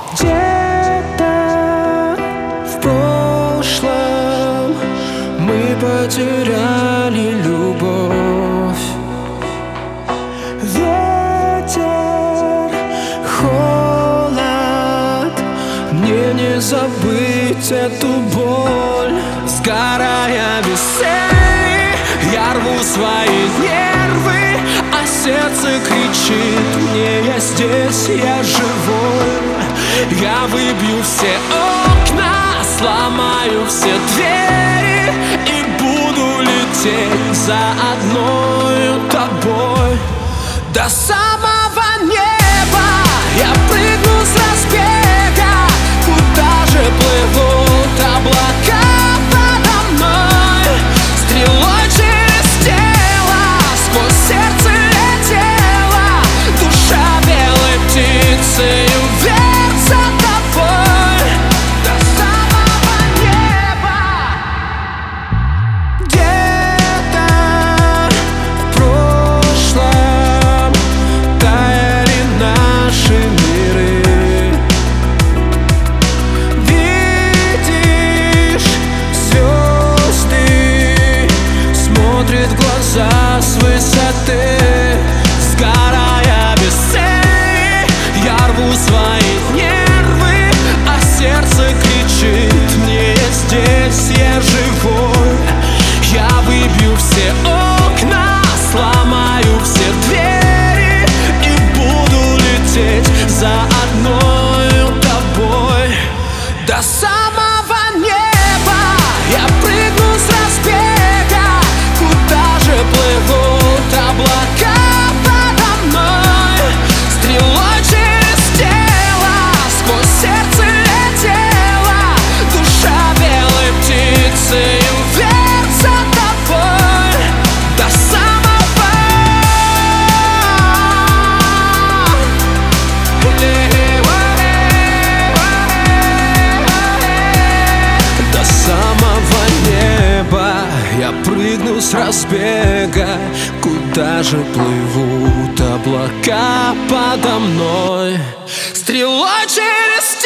Где-то в прошлом мы потеряли любовь. Ветер, холод, мне не забыть эту боль. Сгорая без цели, я рву свои нервы, а сердце кричит мне: я здесь, я живой. Я выбью все окна, сломаю все двери и буду лететь за одной тобой до самого неба. Я прыгну с разбега, куда же плывут облака подо мной. Стрелой через тело, сквозь сердце летела душа белой птицы. Глаза с высоты, сгорая без цели, я рву свои нервы, а сердце кричит мне: здесь я живой. Я выбью все окна, сломаю все двери и буду лететь за одной тобой до самого неба. Я прыгну с разбега, плывут облака подо мной. Стрелой через тело, сквозь сердце летела душа белой птицы. Вверх за тобой до самого до самого неба. Я прыгну с разбега, куда же плывут облака подо мной. Стрелой через